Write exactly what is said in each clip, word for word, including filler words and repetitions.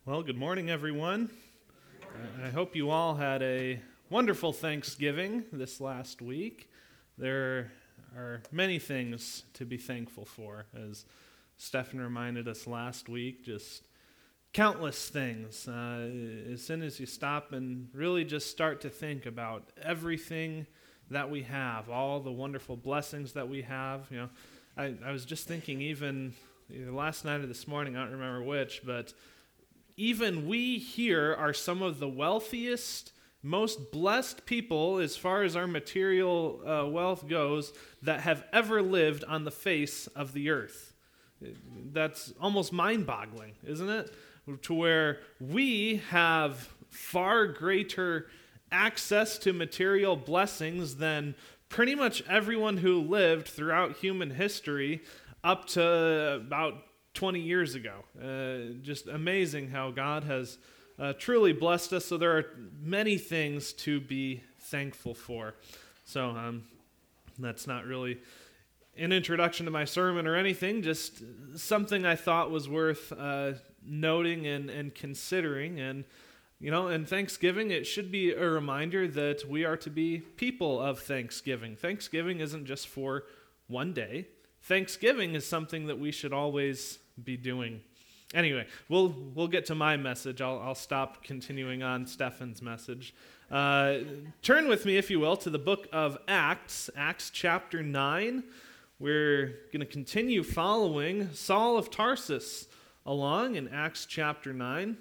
Well, good morning, everyone. I hope you all had a wonderful Thanksgiving this last week. There are many things to be thankful for, as Stephen reminded us last week, just countless things. Uh, as soon as you stop and really just start to think about everything that we have, all the wonderful blessings that we have. You know, I, I was just thinking even either last night or this morning, I don't remember which, but even we here are some of the wealthiest, most blessed people as far as our material uh, wealth goes that have ever lived on the face of the earth. That's almost mind-boggling, isn't it? To where we have far greater access to material blessings than pretty much everyone who lived throughout human history up to about twenty years ago. Uh, just amazing how God has uh, truly blessed us. So there are many things to be thankful for. So um, that's not really an introduction to my sermon or anything, just something I thought was worth uh, noting and, and considering. And, you know, and Thanksgiving, it should be a reminder that we are to be people of Thanksgiving. Thanksgiving isn't just for one day. Thanksgiving is something that we should always be doing. Anyway, we'll we'll get to my message. I'll I'll stop continuing on Stefan's message. Uh, turn with me, if you will, to the book of Acts, Acts chapter nine. We're going to continue following Saul of Tarsus along in Acts chapter nine.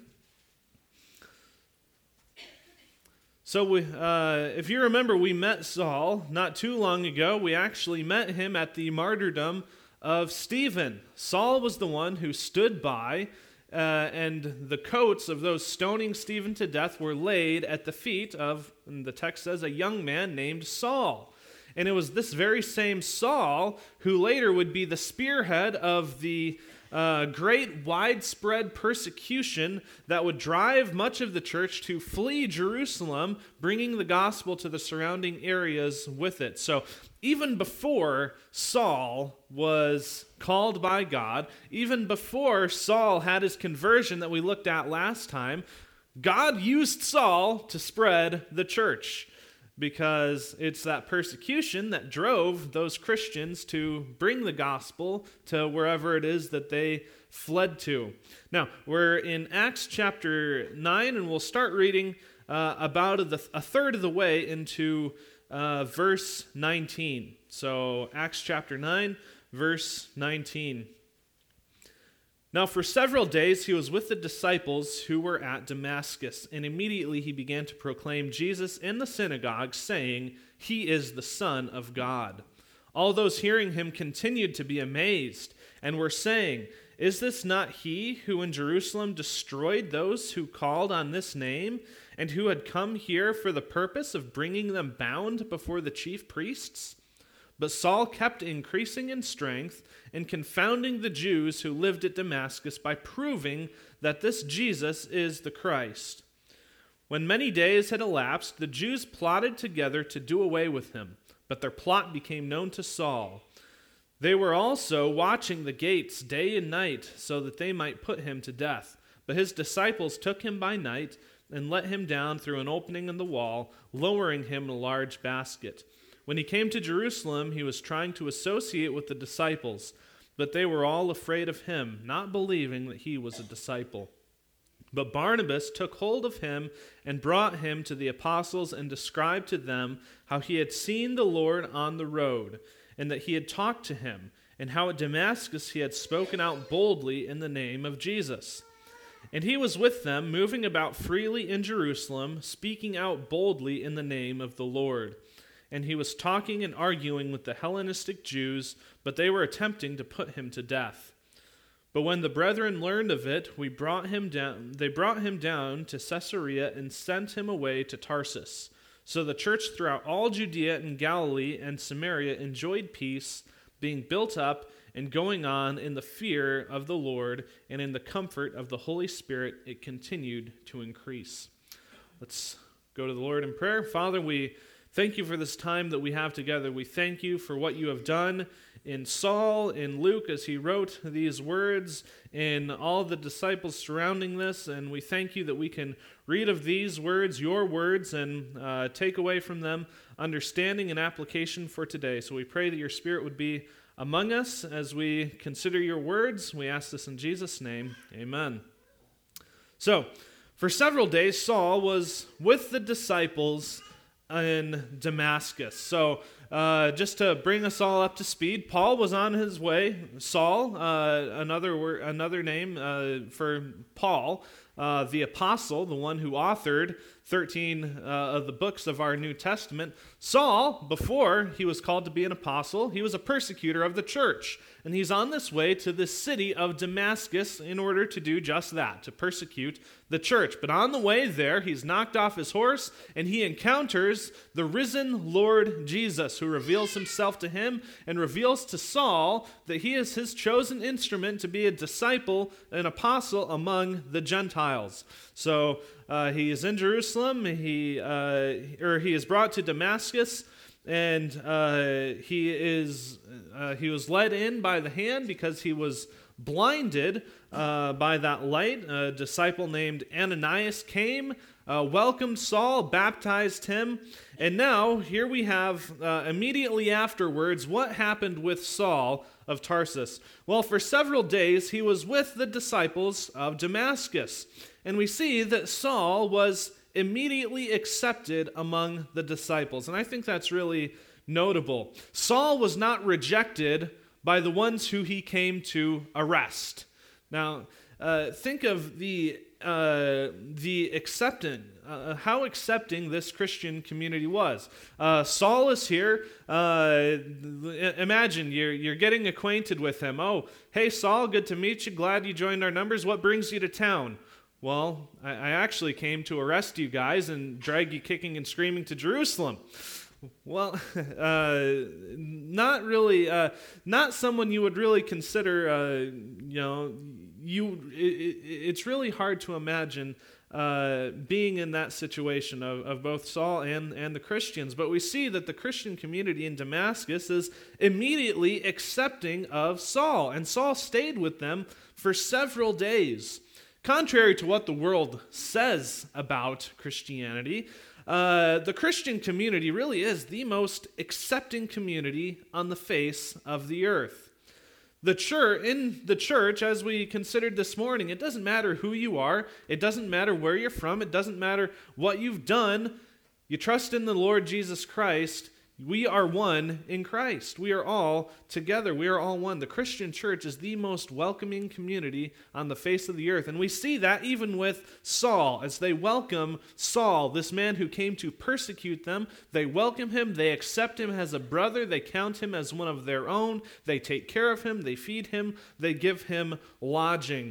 So we, uh, if you remember, we met Saul not too long ago. We actually met him at the martyrdom of Stephen. Saul was the one who stood by, uh, and the coats of those stoning Stephen to death were laid at the feet of, and the text says, a young man named Saul. And it was this very same Saul who later would be the spearhead of the uh, great widespread persecution that would drive much of the church to flee Jerusalem, bringing the gospel to the surrounding areas with it. So even before Saul was called by God, even before Saul had his conversion that we looked at last time, God used Saul to spread the church, because it's that persecution that drove those Christians to bring the gospel to wherever it is that they fled to. Now, we're in Acts chapter nine, and we'll start reading uh, about a, a third of the way into uh, verse nineteen. So, Acts chapter nine, verse nineteen. Now for several days he was with the disciples who were at Damascus, and immediately he began to proclaim Jesus in the synagogue, saying, "He is the Son of God." All those hearing him continued to be amazed, and were saying, "Is this not he who in Jerusalem destroyed those who called on this name, and who had come here for the purpose of bringing them bound before the chief priests?" But Saul kept increasing in strength and confounding the Jews who lived at Damascus by proving that this Jesus is the Christ. When many days had elapsed, the Jews plotted together to do away with him, but their plot became known to Saul. They were also watching the gates day and night so that they might put him to death. But his disciples took him by night and let him down through an opening in the wall, lowering him in a large basket. When he came to Jerusalem, he was trying to associate with the disciples, but they were all afraid of him, not believing that he was a disciple. But Barnabas took hold of him and brought him to the apostles and described to them how he had seen the Lord on the road, and that he had talked to him, and how at Damascus he had spoken out boldly in the name of Jesus. And he was with them, moving about freely in Jerusalem, speaking out boldly in the name of the Lord. And he was talking and arguing with the Hellenistic Jews, but they were attempting to put him to death. But when the brethren learned of it, we brought him down. They brought him down to Caesarea and sent him away to Tarsus. So the church throughout all Judea and Galilee and Samaria enjoyed peace, being built up and going on in the fear of the Lord, and in the comfort of the Holy Spirit it continued to increase. Let's go to the Lord in prayer. Father, we thank you for this time that we have together. We thank you for what you have done in Saul, in Luke, as he wrote these words, in all the disciples surrounding this. And we thank you that we can read of these words, your words, and uh, take away from them understanding and application for today. So we pray that your Spirit would be among us as we consider your words. We ask this in Jesus' name. Amen. So, for several days, Saul was with the disciples in Damascus. So, uh, just to bring us all up to speed, Paul was on his way. Saul, uh, another word, another name uh, for Paul, uh, the apostle, the one who authored thirteen uh, of the books of our New Testament. Saul, before he was called to be an apostle, he was a persecutor of the church. And he's on this way to the city of Damascus in order to do just that, to persecute the church. But on the way there, he's knocked off his horse and he encounters the risen Lord Jesus, who reveals himself to him and reveals to Saul that he is his chosen instrument to be a disciple, an apostle among the Gentiles. So uh, he is in Jerusalem, he uh, or he is brought to Damascus, and uh, he is uh, he was led in by the hand because he was blinded uh, by that light. A disciple named Ananias came, uh, welcomed Saul, baptized him, and now here we have uh, immediately afterwards what happened with Saul of Tarsus. Well, for several days he was with the disciples of Damascus, and we see that Saul was immediately accepted among the disciples. And I think that's really notable. Saul was not rejected by the ones who he came to arrest. Now, uh, think of the uh, the accepting, uh, how accepting this Christian community was. Uh, Saul is here. Uh, imagine you're you're getting acquainted with him. Oh, hey Saul, good to meet you. Glad you joined our numbers. What brings you to town? Well, I, I actually came to arrest you guys and drag you kicking and screaming to Jerusalem. Well, uh, not really, uh, not someone you would really consider, uh, you know, you. It, it, it's really hard to imagine uh, being in that situation of, of both Saul and, and the Christians. But we see that the Christian community in Damascus is immediately accepting of Saul, and Saul stayed with them for several days. Contrary to what the world says about Christianity, uh, the Christian community really is the most accepting community on the face of the earth. The church, in the church, as we considered this morning, it doesn't matter who you are, it doesn't matter where you're from, it doesn't matter what you've done. You trust in the Lord Jesus Christ. We are one in Christ. We are all together. We are all one. The Christian church is the most welcoming community on the face of the earth. And we see that even with Saul, as they welcome Saul, this man who came to persecute them. They welcome him. They accept him as a brother. They count him as one of their own. They take care of him. They feed him. They give him lodging.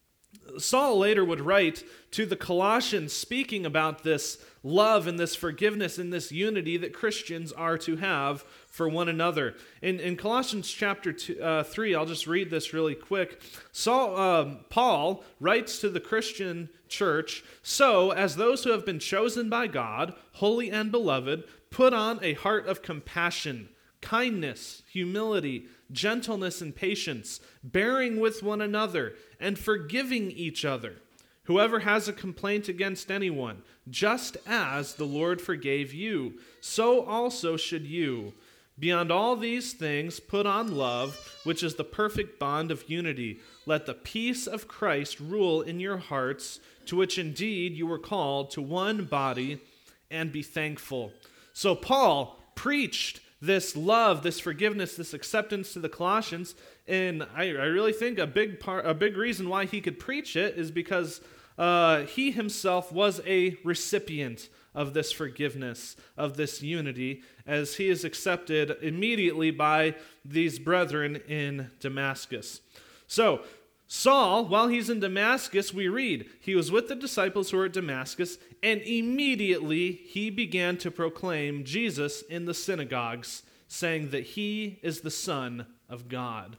Saul later would write to the Colossians speaking about this love and this forgiveness and this unity that Christians are to have for one another. In, in Colossians chapter two, uh, three, I'll just read this really quick. Saul, uh, Paul writes to the Christian church, "So, as those who have been chosen by God, holy and beloved, put on a heart of compassion, kindness, humility, gentleness, and patience, bearing with one another, and forgiving each other. Whoever has a complaint against anyone, just as the Lord forgave you, so also should you. Beyond all these things, put on love, which is the perfect bond of unity. Let the peace of Christ rule in your hearts, to which indeed you were called to one body, and be thankful." So Paul preached this love, this forgiveness, this acceptance to the Colossians, and I, I really think a big part, a big reason why he could preach it is because uh, he himself was a recipient of this forgiveness, of this unity, as he is accepted immediately by these brethren in Damascus. So, Saul, while he's in Damascus, we read, he was with the disciples who were at Damascus, and immediately he began to proclaim Jesus in the synagogues, saying that he is the Son of God.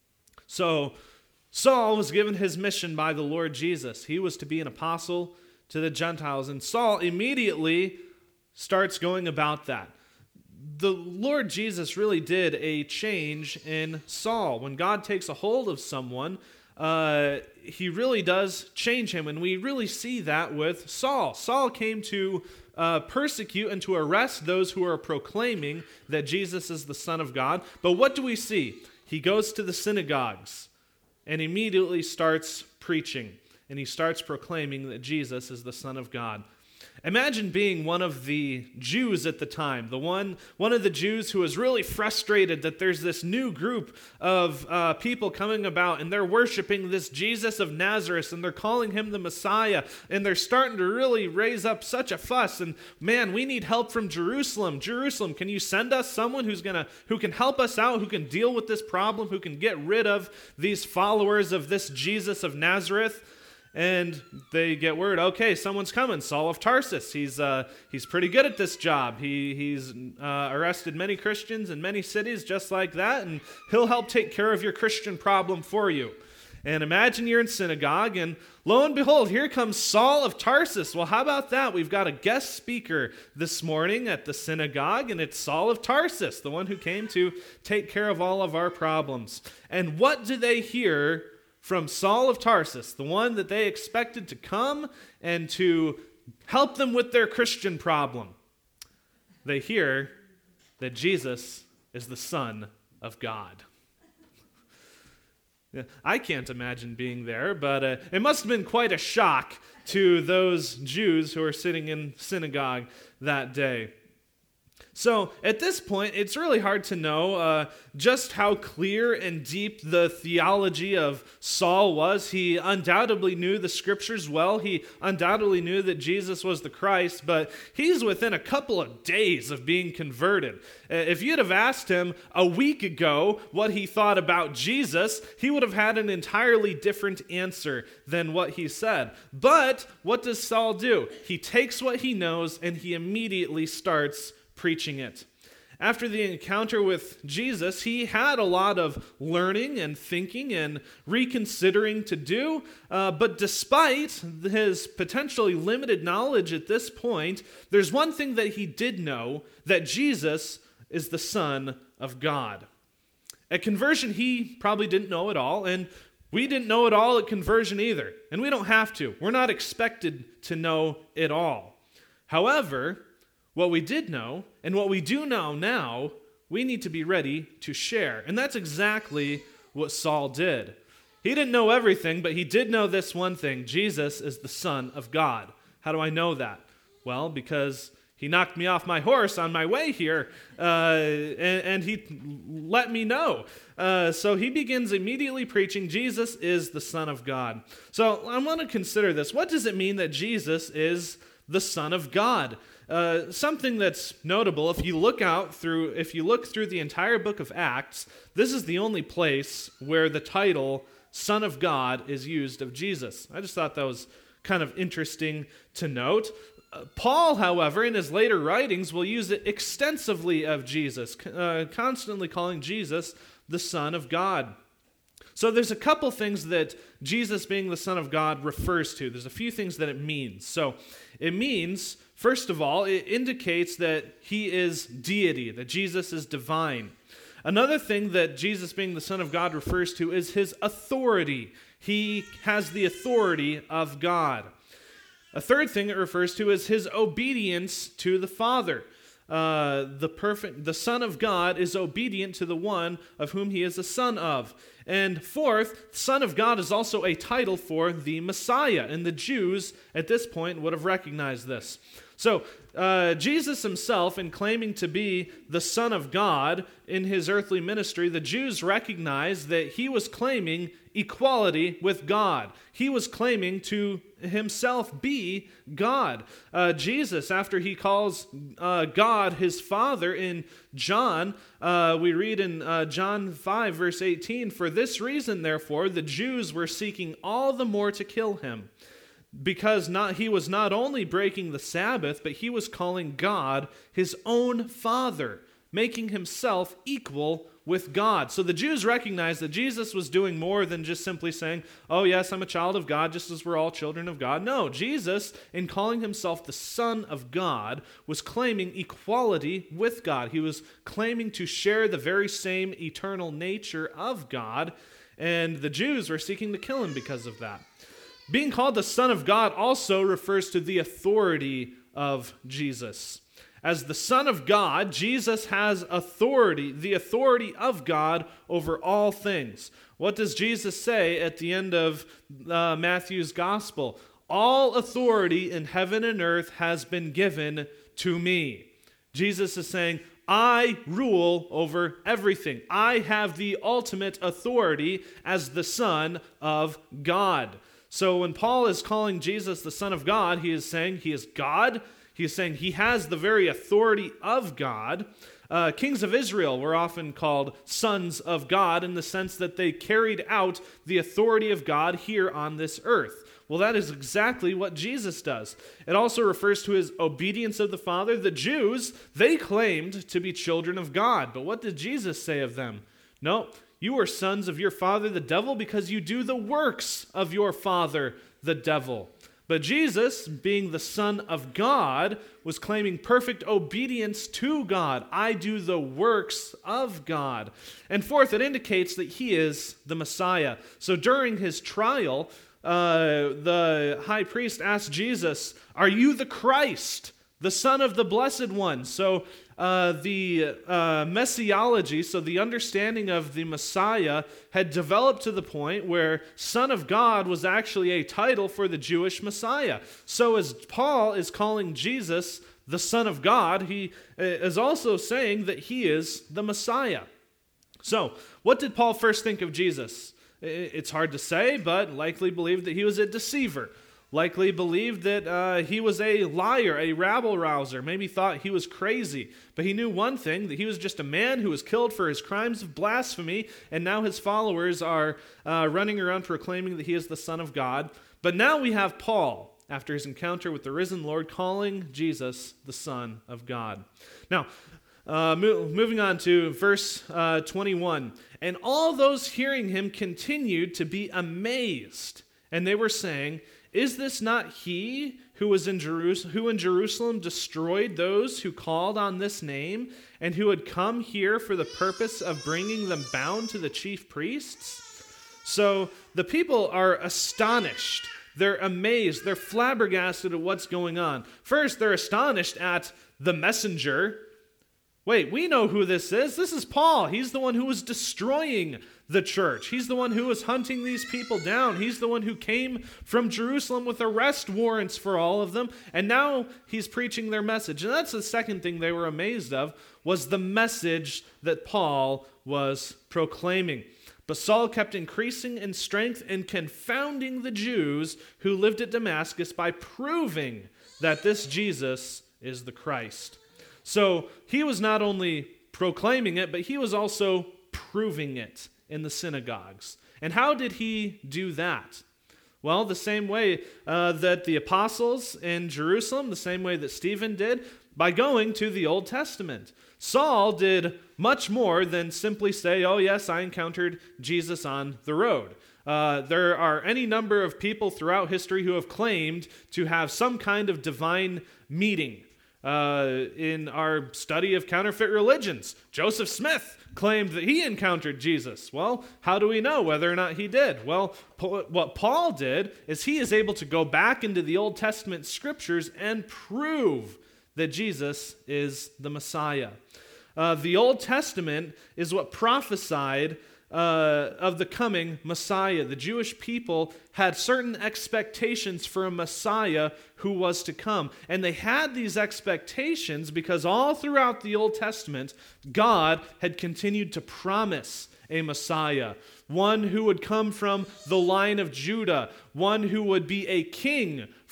So, Saul was given his mission by the Lord Jesus. He was to be an apostle to the Gentiles, and Saul immediately starts going about that. the Lord Jesus really did a change in Saul. When God takes a hold of someone, uh, he really does change him, and we really see that with Saul. Saul came to uh, persecute and to arrest those who are proclaiming that Jesus is the Son of God. But what do we see? He goes to the synagogues and immediately starts preaching, and he starts proclaiming that Jesus is the Son of God. Imagine being one of the Jews at the time, the one, one of the Jews who was really frustrated that there's this new group of uh, people coming about, and they're worshiping this Jesus of Nazareth, and they're calling him the Messiah, and they're starting to really raise up such a fuss. And man, we need help from Jerusalem. Jerusalem, can you send us someone who's gonna, who can help us out, who can deal with this problem, who can get rid of these followers of this Jesus of Nazareth? And they get word, okay, someone's coming, Saul of Tarsus. He's uh, he's pretty good at this job. He He's uh, arrested many Christians in many cities just like that, and he'll help take care of your Christian problem for you. And imagine you're in synagogue, and lo and behold, here comes Saul of Tarsus. Well, how about that? We've got a guest speaker this morning at the synagogue, and it's Saul of Tarsus, the one who came to take care of all of our problems. And what do they hear from Saul of Tarsus, the one that they expected to come and to help them with their Christian problem? They hear that Jesus is the Son of God. I can't imagine being there, but uh, it must have been quite a shock to those Jews who were sitting in synagogue that day. So at this point, it's really hard to know uh, just how clear and deep the theology of Saul was. He undoubtedly knew the scriptures well. He undoubtedly knew that Jesus was the Christ, but he's within a couple of days of being converted. If you'd have asked him a week ago what he thought about Jesus, he would have had an entirely different answer than what he said. But what does Saul do? He takes what he knows and he immediately starts preaching it. After the encounter with Jesus, he had a lot of learning and thinking and reconsidering to do, uh, but despite his potentially limited knowledge at this point, there's one thing that he did know, that Jesus is the Son of God. At conversion, he probably didn't know it all, and we didn't know it all at conversion either, and we don't have to. We're not expected to know it all. However, what we did know, and what we do know now, we need to be ready to share. And that's exactly what Saul did. He didn't know everything, but he did know this one thing: Jesus is the Son of God. How do I know that? Well, because he knocked me off my horse on my way here, uh, and, and he let me know. Uh, so he begins immediately preaching, Jesus is the Son of God. So I want to consider this. What does it mean that Jesus is the Son of God? Uh, something that's notable, if you look out through, if you look through the entire book of Acts, this is the only place where the title Son of God is used of Jesus. I just thought that was kind of interesting to note. Uh, Paul, however, in his later writings, will use it extensively of Jesus, uh, constantly calling Jesus the Son of God. So there's a couple things that Jesus being the Son of God refers to. There's a few things that it means. So it means, first of all, it indicates that he is deity, that Jesus is divine. Another thing that Jesus being the Son of God refers to is his authority. He has the authority of God. A third thing it refers to is his obedience to the Father. Uh, the perfect, the Son of God is obedient to the one of whom he is a son of. And fourth, Son of God is also a title for the Messiah, and the Jews at this point would have recognized this. So uh, Jesus himself, in claiming to be the Son of God in his earthly ministry, the Jews recognized that he was claiming equality with God. He was claiming to himself be God. Uh, Jesus, after he calls uh, God his Father in John, uh, we read in uh, John five, verse eighteen, "For this reason, therefore, the Jews were seeking all the more to kill him, because not he was not only breaking the Sabbath, but he was calling God his own Father, making himself equal with God. So the Jews recognized that Jesus was doing more than just simply saying, oh yes, I'm a child of God, just as we're all children of God. No, Jesus, in calling himself the Son of God, was claiming equality with God. He was claiming to share the very same eternal nature of God, and the Jews were seeking to kill him because of that. Being called the Son of God also refers to the authority of Jesus. As the Son of God, Jesus has authority, the authority of God over all things. What does Jesus say at the end of uh, Matthew's gospel? All authority in heaven and earth has been given to me. Jesus is saying, I rule over everything. I have the ultimate authority as the Son of God. So when Paul is calling Jesus the Son of God, he is saying he is God. He is saying he has the very authority of God. Uh, kings of Israel were often called sons of God in the sense that they carried out the authority of God here on this earth. Well, that is exactly what Jesus does. It also refers to his obedience of the Father. The Jews, they claimed to be children of God. But what did Jesus say of them? No, you are sons of your father, the devil, because you do the works of your father, the devil. But Jesus, being the Son of God, was claiming perfect obedience to God. I do the works of God. And fourth, it indicates that he is the Messiah. So during his trial, uh, the high priest asked Jesus, are you the Christ, the Son of the Blessed One? So uh, the uh, messiology, so the understanding of the Messiah, had developed to the point where Son of God was actually a title for the Jewish Messiah. So as Paul is calling Jesus the Son of God, he is also saying that he is the Messiah. So what did Paul first think of Jesus? It's hard to say, but likely believed that he was a deceiver. Likely believed that uh, he was a liar, a rabble-rouser, maybe thought he was crazy. But he knew one thing, that he was just a man who was killed for his crimes of blasphemy, and now his followers are uh, running around proclaiming that he is the Son of God. But now we have Paul, after his encounter with the risen Lord, calling Jesus the Son of God. Now, uh, mo- moving on to verse uh, twenty-one. And all those hearing him continued to be amazed, and they were saying, is this not he who was in Jerusalem, who in Jerusalem destroyed those who called on this name, and who had come here for the purpose of bringing them bound to the chief priests? So the people are astonished. They're amazed. They're flabbergasted at what's going on. First, they're astonished at the messenger. Wait, we know who this is. This is Paul. He's the one who was destroying the church. He's the one who was hunting these people down. He's the one who came from Jerusalem with arrest warrants for all of them, and now he's preaching their message. And that's the second thing they were amazed of, was the message that Paul was proclaiming. But Saul kept increasing in strength and confounding the Jews who lived at Damascus by proving that this Jesus is the Christ. So he was not only proclaiming it, but he was also proving it in the synagogues. And how did he do that? Well, the same way uh, that the apostles in Jerusalem, the same way that Stephen did, by going to the Old Testament. Saul did much more than simply say, oh yes, I encountered Jesus on the road. Uh, there are any number of people throughout history who have claimed to have some kind of divine meeting. Uh, in our study of counterfeit religions, Joseph Smith claimed that he encountered Jesus. Well, how do we know whether or not he did? Well, what Paul did is he is able to go back into the Old Testament scriptures and prove that Jesus is the Messiah. Uh, the Old Testament is what prophesied Uh, of the coming Messiah. The Jewish people had certain expectations for a Messiah who was to come. And they had these expectations because all throughout the Old Testament, God had continued to promise a Messiah, one who would come from the line of Judah, one who would be a king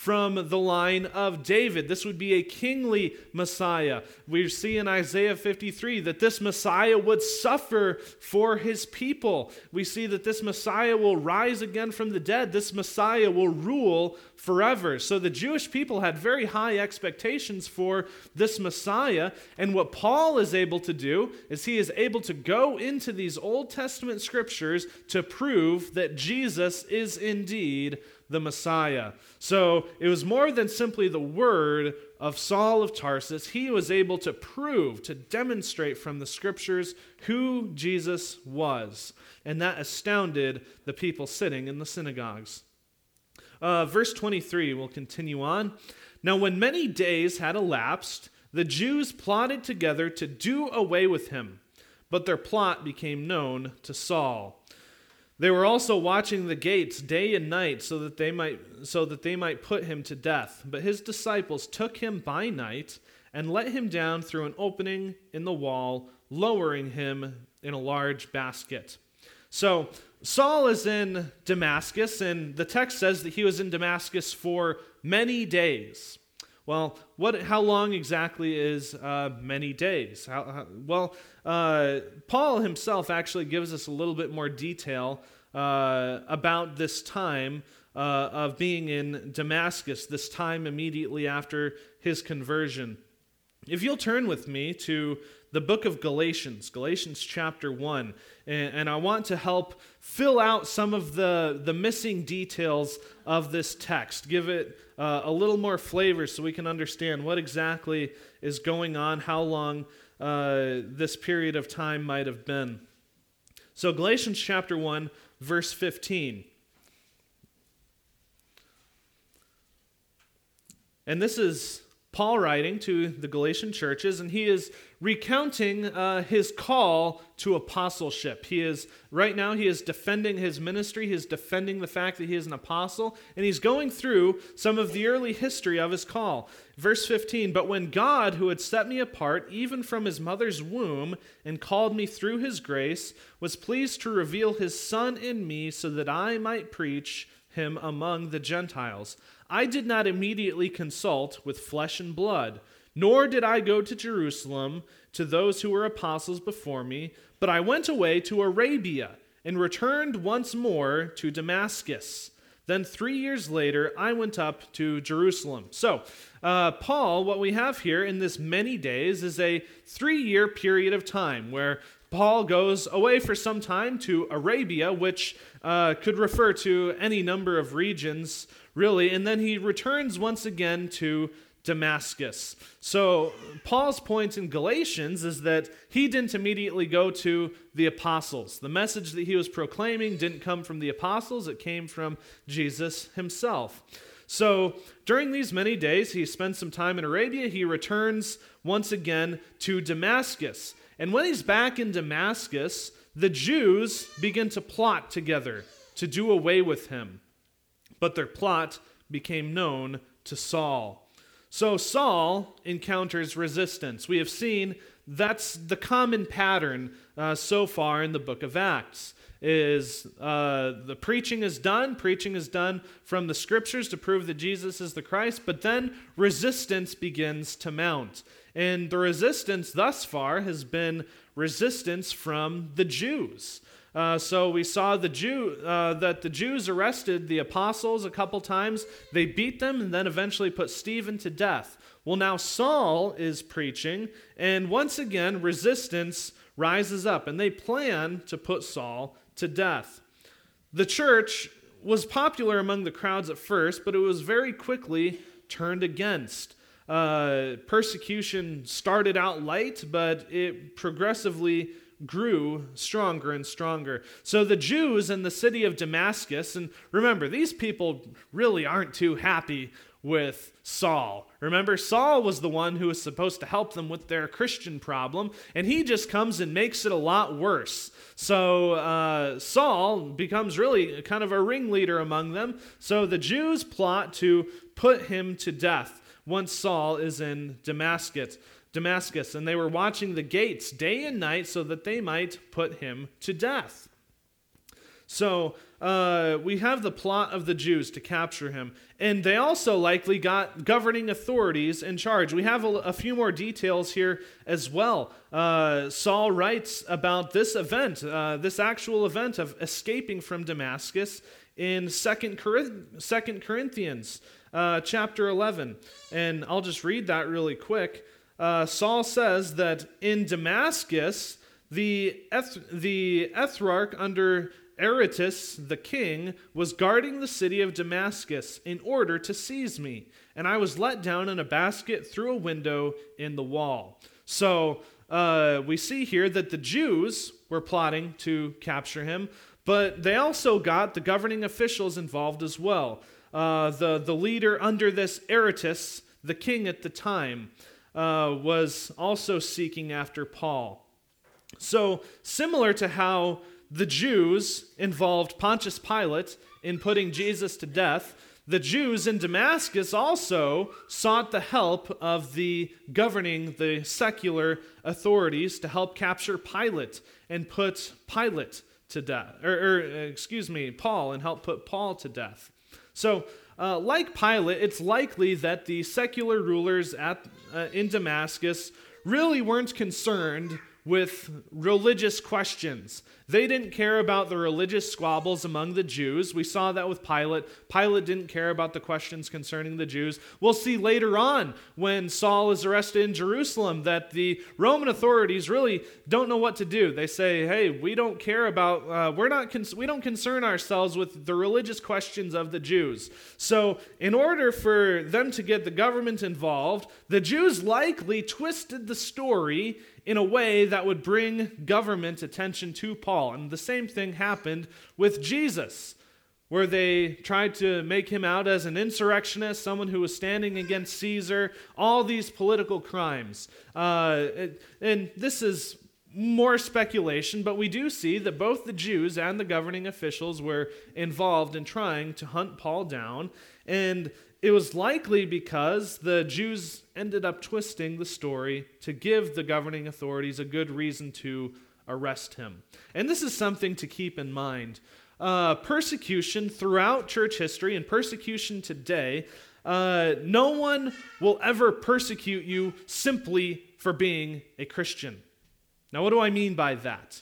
from the line of David. This would be a kingly Messiah. We see in Isaiah fifty-three that this Messiah would suffer for his people. We see that this Messiah will rise again from the dead. This Messiah will rule forever. So the Jewish people had very high expectations for this Messiah. And what Paul is able to do is he is able to go into these Old Testament scriptures to prove that Jesus is indeed the Messiah. So it was more than simply the word of Saul of Tarsus. He was able to prove, to demonstrate from the scriptures who Jesus was. And that astounded the people sitting in the synagogues. Uh, verse twenty-three, we'll continue on. Now when many days had elapsed, the Jews plotted together to do away with him, but their plot became known to Saul. They were also watching the gates day and night so that they might so that they might put him to death. But his disciples took him by night and let him down through an opening in the wall, lowering him in a large basket. So Saul is in Damascus, and the text says that he was in Damascus for many days. Well, what? How long exactly is uh, many days? How, how, well, uh, Paul himself actually gives us a little bit more detail uh, about this time uh, of being in Damascus, this time immediately after his conversion. If you'll turn with me to the book of Galatians, Galatians chapter one, and, and I want to help fill out some of the, the missing details of this text, give it uh, a little more flavor so we can understand what exactly is going on, how long uh, this period of time might have been. So Galatians chapter one, verse fifteen. And this is Paul writing to the Galatian churches, and he is recounting uh, his call to apostleship. He is, right now, he is defending his ministry. He is defending the fact that he is an apostle, and he's going through some of the early history of his call. Verse fifteen, but when God, who had set me apart, even from his mother's womb, and called me through his grace, was pleased to reveal his Son in me so that I might preach him among the Gentiles. I did not immediately consult with flesh and blood, nor did I go to Jerusalem to those who were apostles before me, but I went away to Arabia and returned once more to Damascus. Then three years later, I went up to Jerusalem. So, uh, Paul, what we have here in this many days is a three-year period of time where Paul goes away for some time to Arabia, which uh, could refer to any number of regions, really, and then he returns once again to Damascus. So Paul's point in Galatians is that he didn't immediately go to the apostles. The message that he was proclaiming didn't come from the apostles, it came from Jesus himself. So during these many days, he spends some time in Arabia. He returns once again to Damascus. And when he's back in Damascus, the Jews begin to plot together to do away with him. But their plot became known to Saul. So Saul encounters resistance. We have seen that's the common pattern uh, so far in the book of Acts. Is uh, the preaching is done, preaching is done from the scriptures to prove that Jesus is the Christ, but then resistance begins to mount. And the resistance thus far has been resistance from the Jews. Uh, so we saw the Jew uh, that the Jews arrested the apostles a couple times. They beat them and then eventually put Stephen to death. Well, now Saul is preaching, and once again resistance rises up, and they plan to put Saul to death. The church was popular among the crowds at first, but it was very quickly turned against. Uh, persecution started out light, but it progressively grew stronger and stronger. So the Jews in the city of Damascus, and remember, these people really aren't too happy with Saul. Remember, Saul was the one who was supposed to help them with their Christian problem, and he just comes and makes it a lot worse. So uh, Saul becomes really kind of a ringleader among them. So the Jews plot to put him to death once Saul is in Damascus. Damascus, and they were watching the gates day and night so that they might put him to death. So uh, we have the plot of the Jews to capture him. And they also likely got governing authorities in charge. We have a, a few more details here as well. Uh, Saul writes about this event, uh, this actual event of escaping from Damascus in Second Corinthians uh, chapter eleven. And I'll just read that really quick. Uh, Saul says that in Damascus, the, eth- the ethrarch under Aretas, the king, was guarding the city of Damascus in order to seize me, and I was let down in a basket through a window in the wall. So uh, we see here that the Jews were plotting to capture him, but they also got the governing officials involved as well. Uh, the, the leader under this Aretas, the king at the time, uh, was also seeking after Paul. So similar to how the Jews involved Pontius Pilate in putting Jesus to death, the Jews in Damascus also sought the help of the governing, the secular authorities to help capture Pilate and put Pilate to death, or, or excuse me, Paul, and help put Paul to death. So, uh, like Pilate, it's likely that the secular rulers at uh, in Damascus really weren't concerned with religious questions. They didn't care about the religious squabbles among the Jews. We saw that with Pilate. Pilate didn't care about the questions concerning the Jews. We'll see later on when Saul is arrested in Jerusalem that the Roman authorities really don't know what to do. They say, hey, we don't care about, uh, we're not, con- we don't concern ourselves with the religious questions of the Jews. So in order for them to get the government involved, the Jews likely twisted the story in a way that would bring government attention to Paul. And the same thing happened with Jesus, where they tried to make him out as an insurrectionist, someone who was standing against Caesar, all these political crimes. Uh, and this is more speculation, but we do see that both the Jews and the governing officials were involved in trying to hunt Paul down, and it was likely because the Jews ended up twisting the story to give the governing authorities a good reason to arrest him. And this is something to keep in mind. Uh, persecution throughout church history and persecution today, uh, no one will ever persecute you simply for being a Christian. Now, what do I mean by that?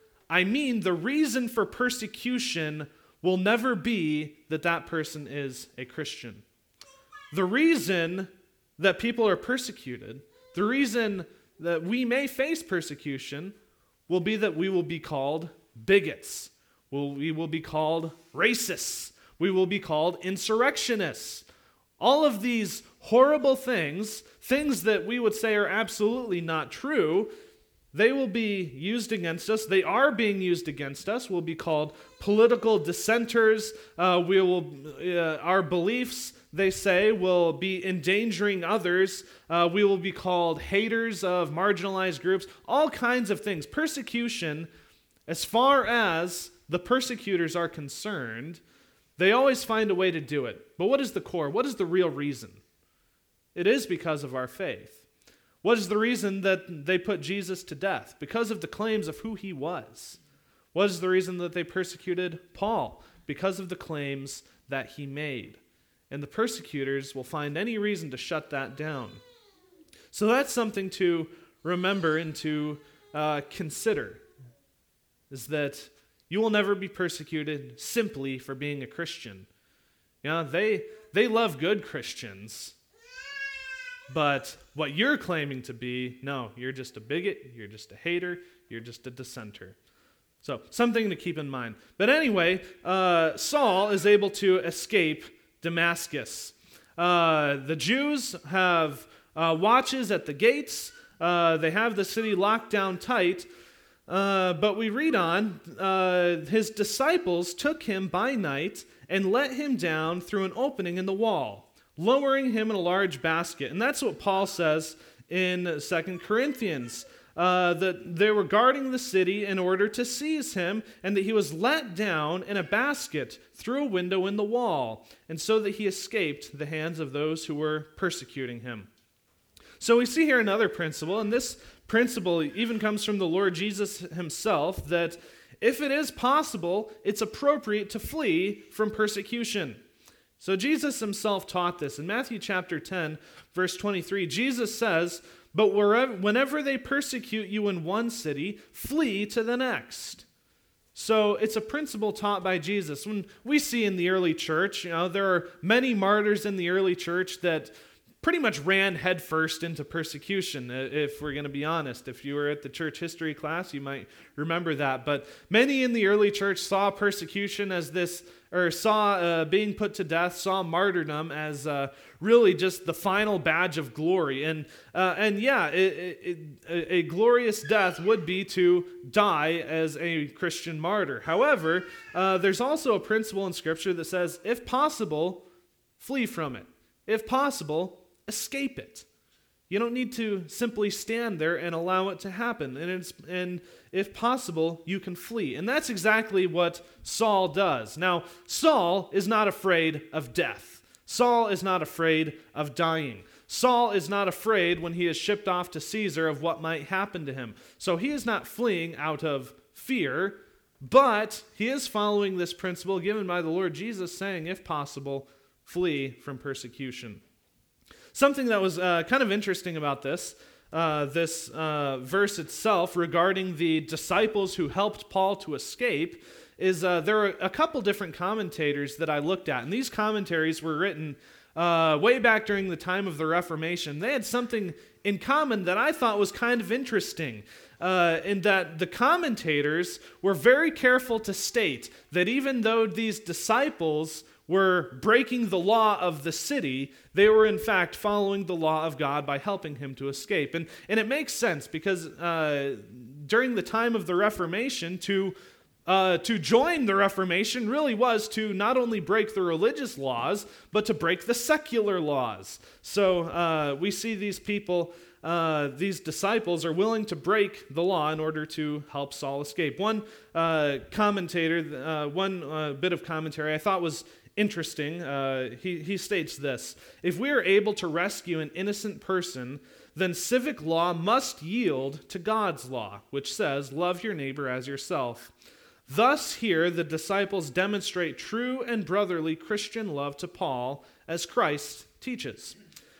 I mean the reason for persecution will never be that that person is a Christian. The reason that people are persecuted, the reason that we may face persecution, will be that we will be called bigots. We will be called racists. We will be called insurrectionists. All of these horrible things, things that we would say are absolutely not true, they will be used against us. They are being used against us. We'll be called political dissenters. Uh, we will, uh, our beliefs, they say, will be endangering others. Uh, we will be called haters of marginalized groups. All kinds of things. Persecution, as far as the persecutors are concerned, they always find a way to do it. But what is the core? What is the real reason? It is because of our faith. What is the reason that they put Jesus to death? Because of the claims of who he was. What is the reason that they persecuted Paul? Because of the claims that he made. And the persecutors will find any reason to shut that down. So that's something to remember and to uh, consider, is that you will never be persecuted simply for being a Christian. You know, they, they love good Christians. But what you're claiming to be, no, you're just a bigot, you're just a hater, you're just a dissenter. So, something to keep in mind. But anyway, uh, Saul is able to escape Damascus. Uh, the Jews have uh, watches at the gates. Uh, they have the city locked down tight. Uh, but we read on, uh, his disciples took him by night and let him down through an opening in the wall, lowering him in a large basket. And that's what Paul says in Second Corinthians, uh, that they were guarding the city in order to seize him, and that he was let down in a basket through a window in the wall, and so that he escaped the hands of those who were persecuting him. So we see here another principle, and this principle even comes from the Lord Jesus himself, that If it is possible, it's appropriate to flee from persecution. So Jesus himself taught this. In Matthew chapter ten, verse twenty-three, Jesus says, "But wherever, whenever they persecute you in one city, flee to the next." So it's a principle taught by Jesus. When we see in the early church, you know, there are many martyrs in the early church that pretty much ran headfirst into persecution, if we're going to be honest. If you were at the church history class, you might remember that. But many in the early church saw persecution as this, or saw uh, being put to death, saw martyrdom as uh, really just the final badge of glory. And uh, and yeah, it, it, it, a glorious death would be to die as a Christian martyr. However, uh, there's also a principle in Scripture that says, if possible, flee from it. If possible, escape it. You don't need to simply stand there and allow it to happen. And, it's, and if possible, you can flee. And that's exactly what Saul does. Now, Saul is not afraid of death. Saul is not afraid of dying. Saul is not afraid when he is shipped off to Caesar of what might happen to him. So he is not fleeing out of fear, but he is following this principle given by the Lord Jesus, saying, if possible, flee from persecution. Something that was uh, kind of interesting about this, uh, this uh, verse itself regarding the disciples who helped Paul to escape, is uh, there are a couple different commentators that I looked at. And these commentaries were written uh, way back during the time of the Reformation. They had something in common that I thought was kind of interesting, uh, in that the commentators were very careful to state that even though these disciples were breaking the law of the city, they were in fact following the law of God by helping him to escape. And, and it makes sense because uh, during the time of the Reformation, to, uh, to join the Reformation really was to not only break the religious laws, but to break the secular laws. So uh, we see these people, uh, these disciples are willing to break the law in order to help Saul escape. One uh, commentator, uh, one uh, bit of commentary I thought was interesting. Uh, he, he states this: if we are able to rescue an innocent person, then civic law must yield to God's law, which says, love your neighbor as yourself. Thus here the disciples demonstrate true and brotherly Christian love to Paul as Christ teaches.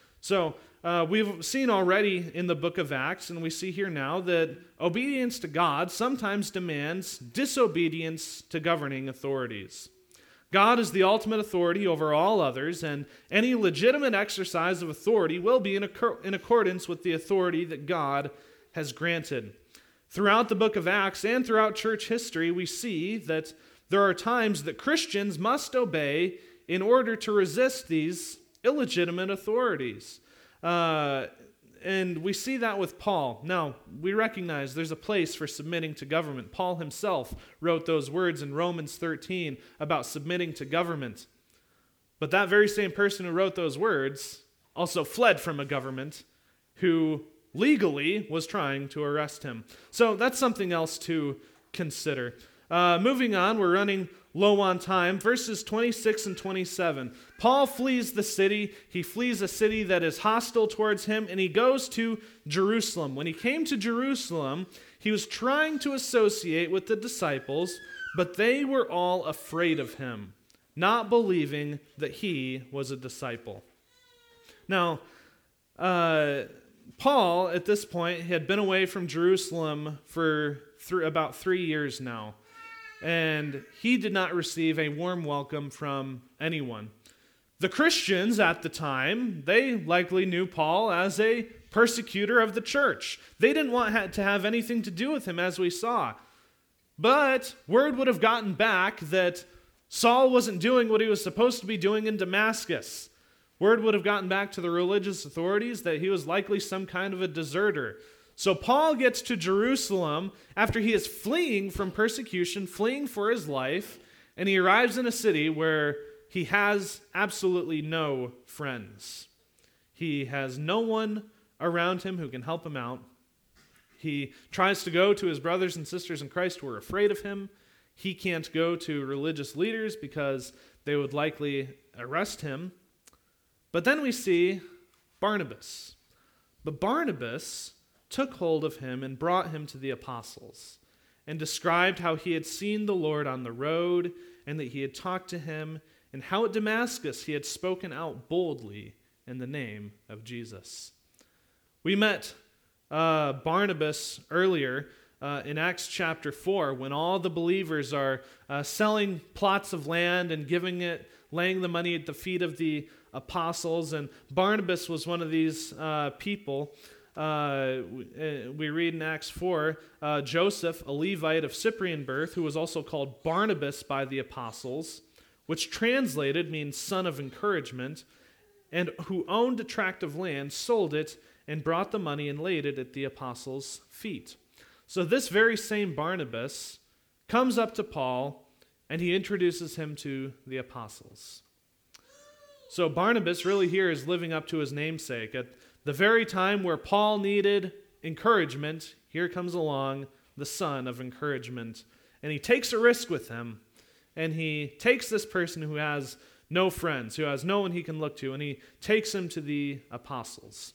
So uh, we've seen already in the book of Acts, and we see here now, that obedience to God sometimes demands disobedience to governing authorities. God is the ultimate authority over all others, and any legitimate exercise of authority will be in, accor- in accordance with the authority that God has granted. Throughout the book of Acts and throughout church history, we see that there are times that Christians must obey in order to resist these illegitimate authorities. Uh, And we see that with Paul. Now, we recognize there's a place for submitting to government. Paul himself wrote those words in Romans thirteen about submitting to government. But that very same person who wrote those words also fled from a government who legally was trying to arrest him. So that's something else to consider. Uh, moving on, we're running low on time. Verses twenty-six and twenty-seven. Paul flees the city. He flees a city that is hostile towards him, and he goes to Jerusalem. When he came to Jerusalem, he was trying to associate with the disciples, but they were all afraid of him, not believing that he was a disciple. Now, uh, Paul, at this point, had been away from Jerusalem for th- about three years now. And he did not receive a warm welcome from anyone. The Christians at the time, they likely knew Paul as a persecutor of the church. They didn't want to have anything to do with him, as we saw. But word would have gotten back that Saul wasn't doing what he was supposed to be doing in Damascus. Word would have gotten back to the religious authorities that he was likely some kind of a deserter. So Paul gets to Jerusalem after he is fleeing from persecution, fleeing for his life, and he arrives in a city where he has absolutely no friends. He has no one around him who can help him out. He tries to go to his brothers and sisters in Christ who are afraid of him. He can't go to religious leaders because they would likely arrest him. But then we see Barnabas. But Barnabas took hold of him and brought him to the apostles. and described how he had seen the Lord on the road and that he had talked to him, and how at Damascus he had spoken out boldly in the name of Jesus. We met uh, Barnabas earlier uh, in Acts chapter four when all the believers are uh, selling plots of land and giving it, laying the money at the feet of the apostles, and Barnabas was one of these uh, people. Uh, we, we read in Acts four, uh, Joseph, a Levite of Cyprian birth, who was also called Barnabas by the apostles, which translated means son of encouragement, and who owned a tract of land, sold it, and brought the money and laid it at the apostles' feet. So this very same Barnabas comes up to Paul, and he introduces him to the apostles. So Barnabas really here is living up to his namesake. At the very time where Paul needed encouragement, here comes along the son of encouragement. And he takes a risk with him, and he takes this person who has no friends, who has no one he can look to, and he takes him to the apostles.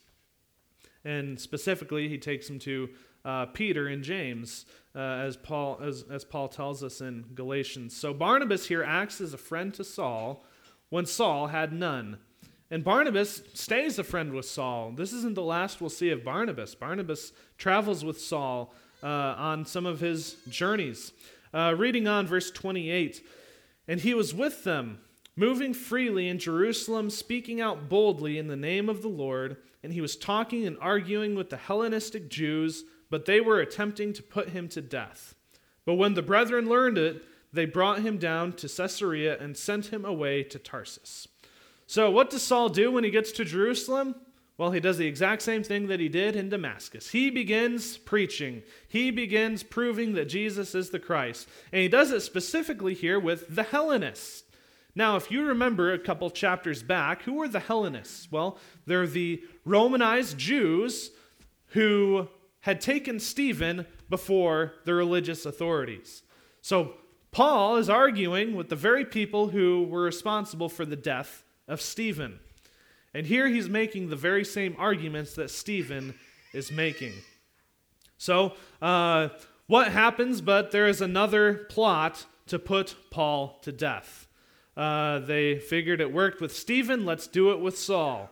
And specifically, he takes him to uh, Peter and James, uh, as Paul as, as Paul tells us in Galatians. So Barnabas here acts as a friend to Saul when Saul had none. And Barnabas stays a friend with Saul. This isn't the last we'll see of Barnabas. Barnabas travels with Saul uh, on some of his journeys. Uh, reading on verse twenty-eight, and he was with them, moving freely in Jerusalem, speaking out boldly in the name of the Lord, and he was talking and arguing with the Hellenistic Jews, but they were attempting to put him to death. But when the brethren learned it, they brought him down to Caesarea and sent him away to Tarsus. So what does Saul do when he gets to Jerusalem? Well, he does the exact same thing that he did in Damascus. He begins preaching. He begins proving that Jesus is the Christ. And he does it specifically here with the Hellenists. Now, if you remember a couple chapters back, who were the Hellenists? Well, they're the Romanized Jews who had taken Stephen before the religious authorities. So Paul is arguing with the very people who were responsible for the death of Stephen. And here he's making the very same arguments that Stephen is making. So, uh, what happens? But there is another plot to put Paul to death. Uh, they figured it worked with Stephen, let's do it with Saul.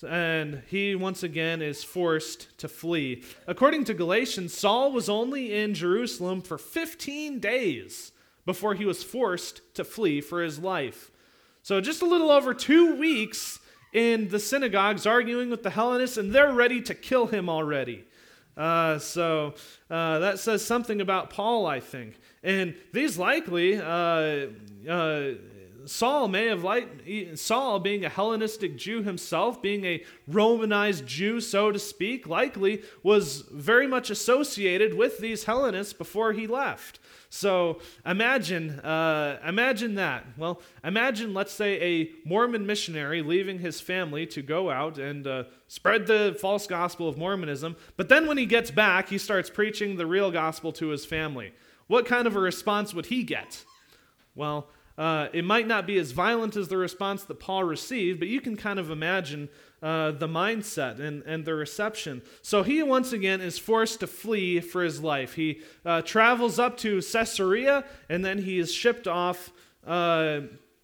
And he, once again, is forced to flee. According to Galatians, Saul was only in Jerusalem for fifteen days before he was forced to flee for his life. So just a little over two weeks in the synagogues arguing with the Hellenists, and they're ready to kill him already. Uh, so uh, that says something about Paul, I think. And these likely, uh, uh, Saul may have liked, Saul being a Hellenistic Jew himself, being a Romanized Jew, so to speak, likely was very much associated with these Hellenists before he left. So imagine, uh, imagine that. Well, imagine, let's say, a Mormon missionary leaving his family to go out and uh, spread the false gospel of Mormonism, but then when he gets back, he starts preaching the real gospel to his family. What kind of a response would he get? Well, uh, it might not be as violent as the response that Paul received, but you can kind of imagine uh, the mindset and, and the reception. So he once again is forced to flee for his life. He uh, travels up to Caesarea, and then he is shipped off. Uh,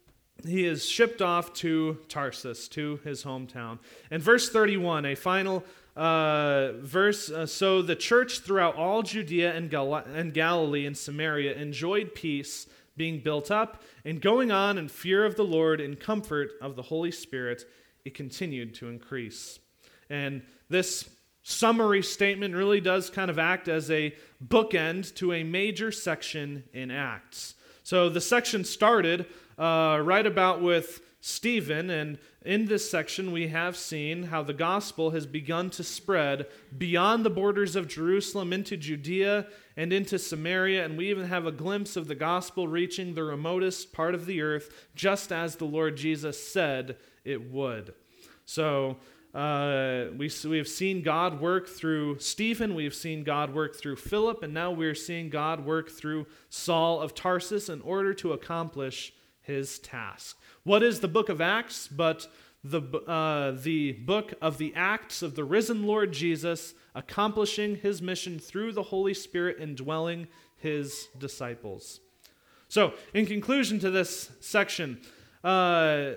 he is shipped off to Tarsus, to his hometown. And verse thirty-one, a final uh, verse. Uh, so the church throughout all Judea and, Gal- and Galilee and Samaria enjoyed peace, being built up and going on in fear of the Lord and comfort of the Holy Spirit. It continued to increase. And this summary statement really does kind of act as a bookend to a major section in Acts. So the section started uh, right about with Stephen, and in this section we have seen how the gospel has begun to spread beyond the borders of Jerusalem into Judea and into Samaria, and we even have a glimpse of the gospel reaching the remotest part of the earth, just as the Lord Jesus said it would. So uh, we, we have seen God work through Stephen, we have seen God work through Philip, and now we're seeing God work through Saul of Tarsus in order to accomplish his task. What is the book of Acts but the, uh, the book of the Acts of the risen Lord Jesus, accomplishing his mission through the Holy Spirit indwelling his disciples. So, in conclusion to this section, uh,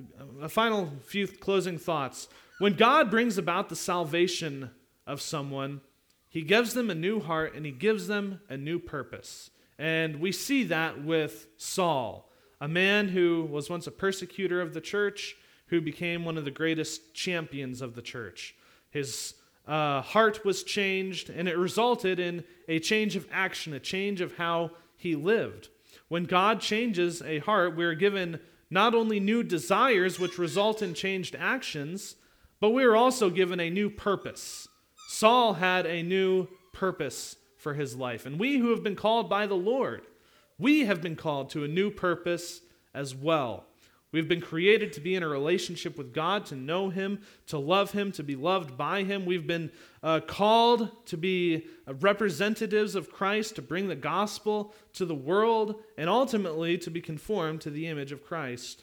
a final few closing thoughts. When God brings about the salvation of someone, he gives them a new heart and he gives them a new purpose. And we see that with Saul, a man who was once a persecutor of the church, who became one of the greatest champions of the church. His uh, heart was changed, and it resulted in a change of action, a change of how he lived. When God changes a heart, we're given not only new desires, which result in changed actions, but we are also given a new purpose. Saul had a new purpose for his life. And we who have been called by the Lord, we have been called to a new purpose as well. We've been created to be in a relationship with God, to know him, to love him, to be loved by him. We've been uh, called to be uh, representatives of Christ, to bring the gospel to the world, and ultimately to be conformed to the image of Christ.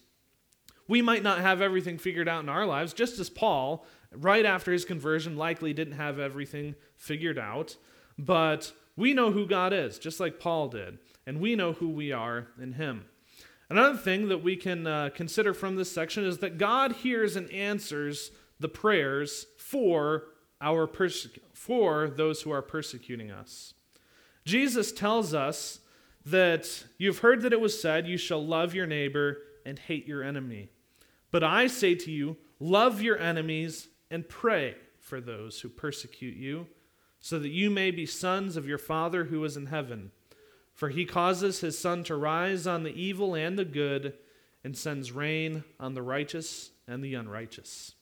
We might not have everything figured out in our lives, just as Paul, right after his conversion, likely didn't have everything figured out. But we know who God is, just like Paul did, and we know who we are in him. Another thing that we can uh, consider from this section is that God hears and answers the prayers for our perse- for those who are persecuting us. Jesus tells us that you've heard that it was said, you shall love your neighbor and hate your enemy. But I say to you, love your enemies and pray for those who persecute you, so that you may be sons of your Father who is in heaven. For he causes his sun to rise on the evil and the good, and sends rain on the righteous and the unrighteous.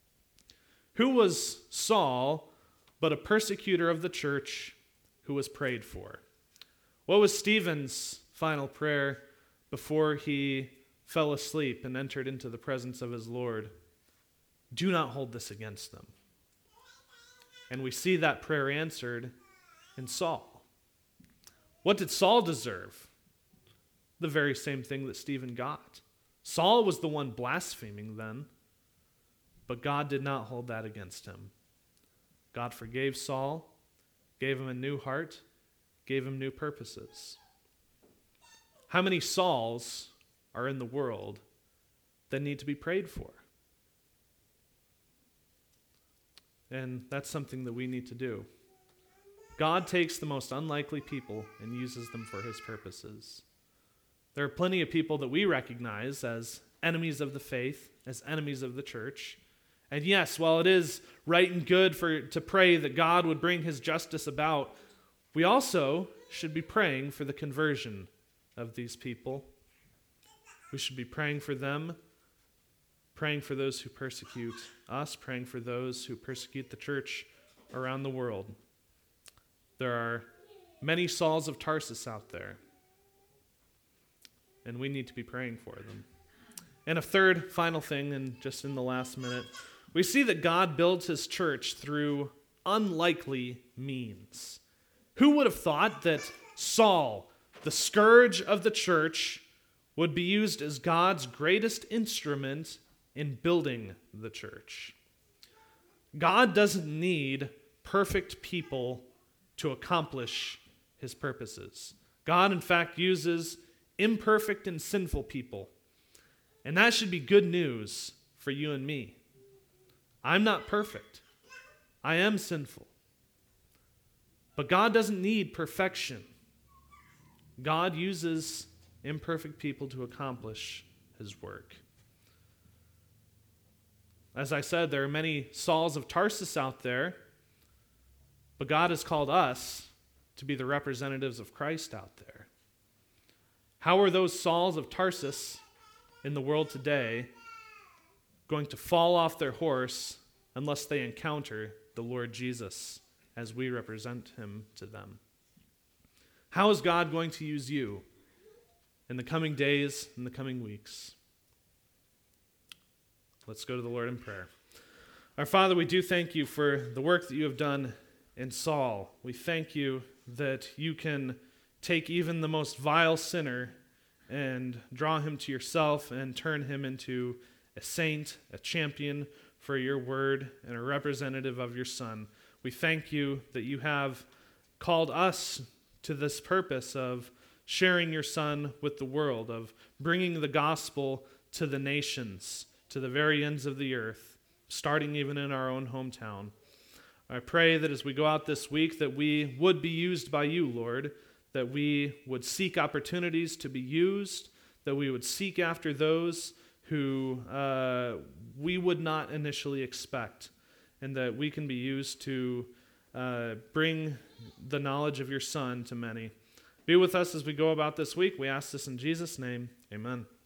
Who was Saul but a persecutor of the church who was prayed for? What was Stephen's final prayer before he fell asleep and entered into the presence of his Lord? Do not hold this against them. And we see that prayer answered in Saul. What did Saul deserve? The very same thing that Stephen got. Saul was the one blaspheming then, but God did not hold that against him. God forgave Saul, gave him a new heart, gave him new purposes. How many Sauls are in the world that need to be prayed for? And that's something that we need to do. God takes the most unlikely people and uses them for his purposes. There are plenty of people that we recognize as enemies of the faith, as enemies of the church. And yes, while it is right and good for to pray that God would bring his justice about, we also should be praying for the conversion of these people. We should be praying for them, praying for those who persecute us, praying for those who persecute the church around the world. There are many Sauls of Tarsus out there, and we need to be praying for them. And a third, final thing, and just in the last minute, we see that God builds his church through unlikely means. Who would have thought that Saul, the scourge of the church, would be used as God's greatest instrument in building the church? God doesn't need perfect people to accomplish his purposes. God, in fact, uses imperfect and sinful people. And that should be good news for you and me. I'm not perfect. I am sinful. But God doesn't need perfection. God uses imperfect people to accomplish his work. As I said, there are many Sauls of Tarsus out there, but God has called us to be the representatives of Christ out there. How are those Sauls of Tarsus in the world today going to fall off their horse unless they encounter the Lord Jesus as we represent him to them? How is God going to use you in the coming days, in the coming weeks? Let's go to the Lord in prayer. Our Father, we do thank you for the work that you have done in Saul. We thank you that you can take even the most vile sinner and draw him to yourself and turn him into a saint, a champion for your word, and a representative of your Son. We thank you that you have called us to this purpose of sharing your Son with the world, of bringing the gospel to the nations, to the very ends of the earth, starting even in our own hometown. I pray that as we go out this week that we would be used by you, Lord, that we would seek opportunities to be used, that we would seek after those who uh, we would not initially expect, and that we can be used to uh, bring the knowledge of your Son to many. Be with us as we go about this week. We ask this in Jesus' name. Amen.